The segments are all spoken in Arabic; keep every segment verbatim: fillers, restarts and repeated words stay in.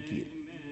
كتير.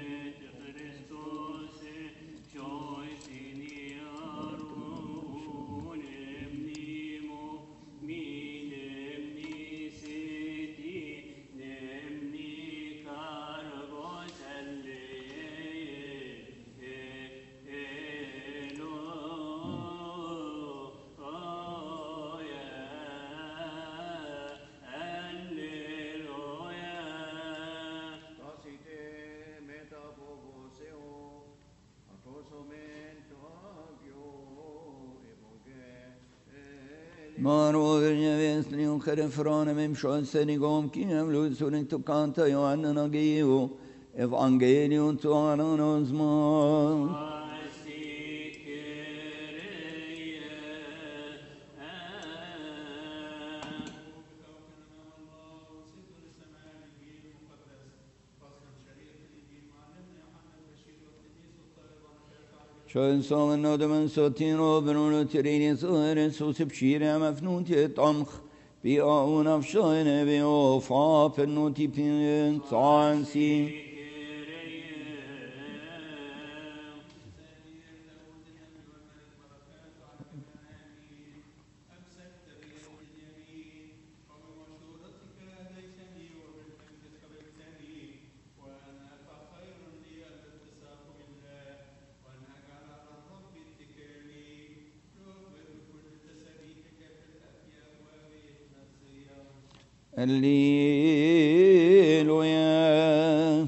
Maro vestri un kerefrone mem schon senigom kinem lusurin to kanta Johanna geo evangelium to ananos ma شون صون نودمن سوتينو بنونو تريني صغير سوسب شيرا مفنون تطمخ بيعون افشاين بيوفا فنوتي بين تانسي الليلويا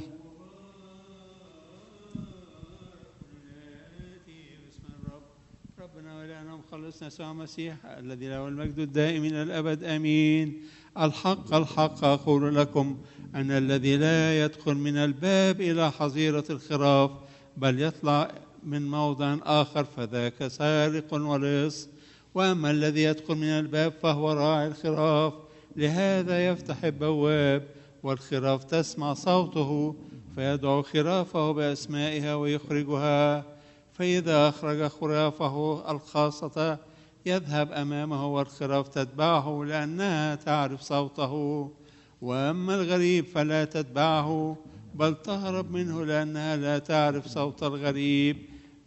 بسم الرب ربنا ولأنا مخلصنا يسوع المسيح الذي له المجد الدائم إلى الأبد آمين. الحق الحق أقول لكم أن الذي لا يدخل من الباب إلى حظيرة الخراف بل يطلع من موضع آخر فذاك سارق ولص، وأما الذي يدخل من الباب فهو راعي الخراف. لهذا يفتح البواب والخراف تسمع صوته فيدعو خرافه بأسمائها ويخرجها، فإذا أخرج خرافه الخاصة يذهب أمامه والخراف تتبعه لأنها تعرف صوته، وأما الغريب فلا تتبعه بل تهرب منه لأنها لا تعرف صوت الغريب.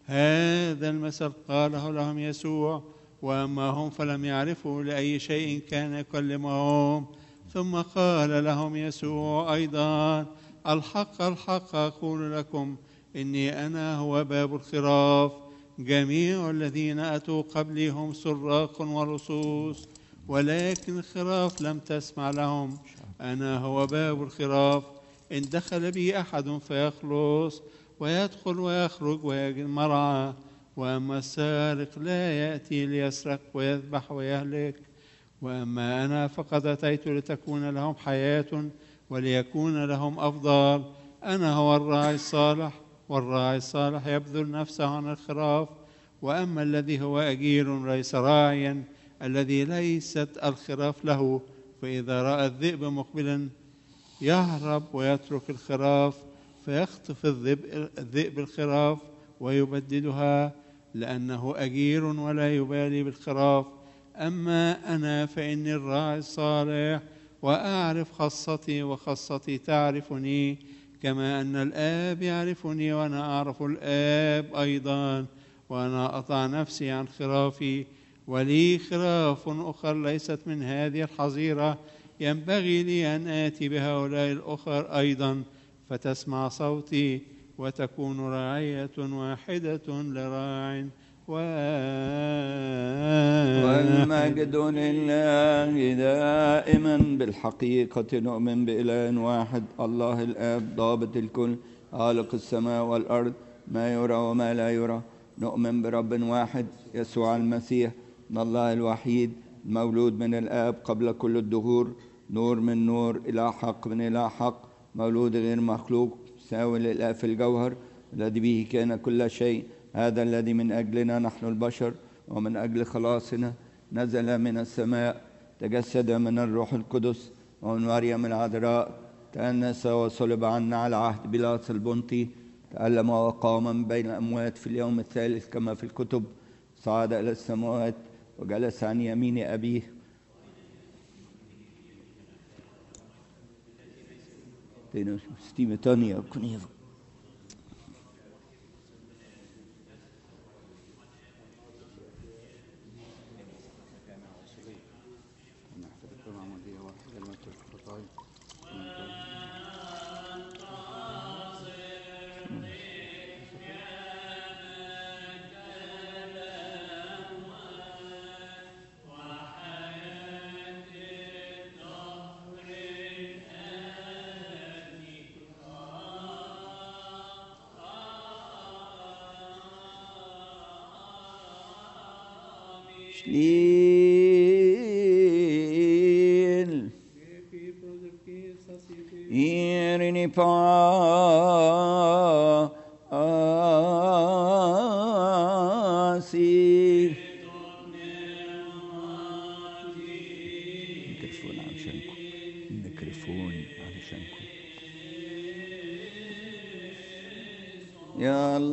هذا المثل قاله لهم يسوع، وأما هم فلم يعرفوا لأي شيء كان يكلمهم. ثم قال لهم يسوع أيضا: الحق الحق أقول لكم إني أنا هو باب الخراف. جميع الذين أتوا قبلي هم سراق ولصوص، ولكن الخراف لم تسمع لهم. أنا هو باب الخراف، إن دخل بي أحد فيخلص ويدخل ويخرج ويجد مرعى. وأما السارق لا يأتي ليسرق ويذبح ويهلك، وأما أنا فقد أتيت لتكون لهم حياة وليكون لهم أفضل. أنا هو الراعي الصالح، والراعي الصالح يبذل نفسه عن الخراف. وأما الذي هو أجير ليس راعيا الذي ليست الخراف له، فإذا رأى الذئب مقبلا يهرب ويترك الخراف، فيخطف الذئب, الذئب الخراف ويبددها، لأنه أجير ولا يبالي بالخراف. أما أنا فإني الراعي الصالح، وأعرف خاصتي وخاصتي تعرفني، كما أن الآب يعرفني وأنا أعرف الآب أيضا، وأنا أضع نفسي عن خرافي. ولي خراف أخر ليست من هذه الحظيرة، ينبغي لي أن آتي بهؤلاء الأخر أيضا فتسمع صوتي، وتكون راعية واحدة لراع والمجد لله دائما. بالحقيقة نؤمن بإله واحد الله الآب ضابط الكل خالق السماء والأرض ما يرى وما لا يرى. نؤمن برب واحد يسوع المسيح من الله الوحيد المولود من الآب قبل كل الدهور، نور من نور، إله حق من إله حق، مولود غير مخلوق، ساوي للآب في الجوهر، الذي به كان كل شيء. هذا الذي من أجلنا نحن البشر ومن أجل خلاصنا نزل من السماء، تجسد من الروح القدس ومن مريم العذراء، تأنس وصلب عنا على عهد بيلاطس البنطي، تألم وقام من بين الأموات في اليوم الثالث كما في الكتب، صعد إلى السماوات وجلس عن يمين أبيه. تينو ستيمة تانية كنيف شليل إيرني با آسي ميكروفون علشانكم ميكروفون علشانكم يا الله.